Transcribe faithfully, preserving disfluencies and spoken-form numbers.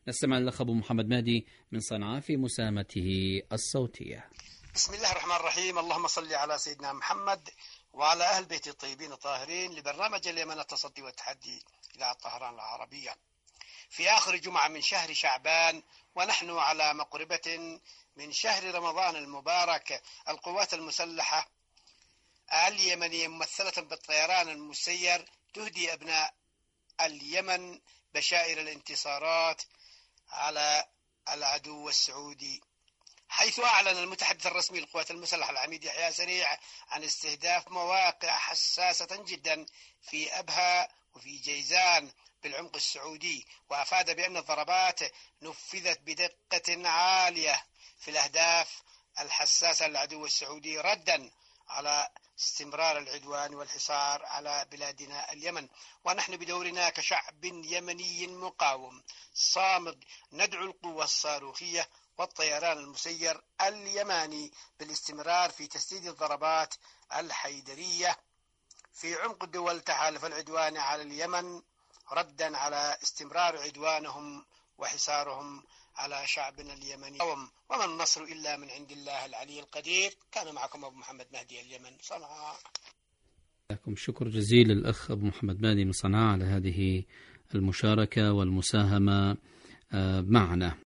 نستمع للأخ أبو محمد مهدي من صنعاء في مساهمته الصوتية. بسم الله الرحمن الرحيم. اللهم صل على سيدنا محمد وعلى أهل بيت الطيبين الطاهرين. لبرنامج اليمن التصدي والتحدي إلى طهران العربية في آخر جمعة من شهر شعبان، ونحن على مقربة من شهر رمضان المبارك. القوات المسلحة اليمنية ممثلة بالطيران المسير تهدي أبناء اليمن بشائر الانتصارات على العدو السعودي، حيث أعلن المتحدث الرسمي للقوات المسلحة العميد يحيى سريع عن استهداف مواقع حساسة جدا في أبها وفي جيزان بالعمق السعودي، وأفاد بأن الضربات نفذت بدقة عالية في الأهداف الحساسة للعدو السعودي ردا على استمرار العدوان والحصار على بلادنا اليمن. ونحن بدورنا كشعب يمني مقاوم صامد ندعو القوة الصاروخية والطيران المسير اليماني بالاستمرار في تسديد الضربات الحيدرية في عمق دول تحالف العدوان على اليمن ردا على استمرار عدوانهم وحصارهم على شعبنا اليمني. وما النصر إلا من عند الله العلي القدير. كان معكم أبو محمد مهدي، اليمن، صنعاء. لكم شكر جزيل الأخ أبو محمد مهدي من صنعاء على هذه المشاركة والمساهمة معنا.